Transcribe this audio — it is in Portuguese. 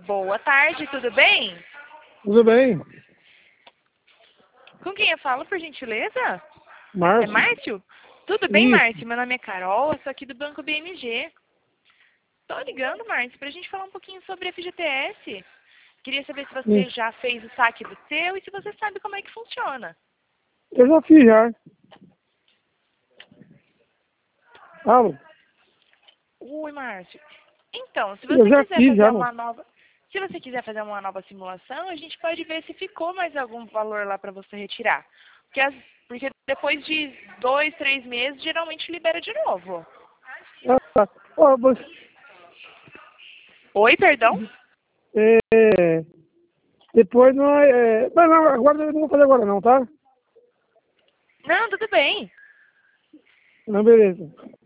Boa tarde, tudo bem? Tudo bem? Com quem eu falo, por gentileza? É Márcio? Márcio? Tudo bem, Isso. Márcio? Meu nome é Carol, eu sou aqui do Banco BMG. Tô ligando, Márcio, pra gente falar um pouquinho sobre FGTS. Queria saber se você Sim. já fez o saque do seu e se você sabe como é que funciona. Eu já fiz já. Alô? Oi, Márcio. Então, se Eu você já quiser fiz fazer já, moço. uma nova... Se você quiser fazer uma nova simulação, a gente pode ver se ficou mais algum valor lá para você retirar. Porque depois de 2, 3 meses, geralmente libera de novo. Ah, tá. Ó, você, Oi, perdão? é, depois não é... Mas não, agora eu não vou fazer agora não, tá? Não, tudo bem. Não, beleza.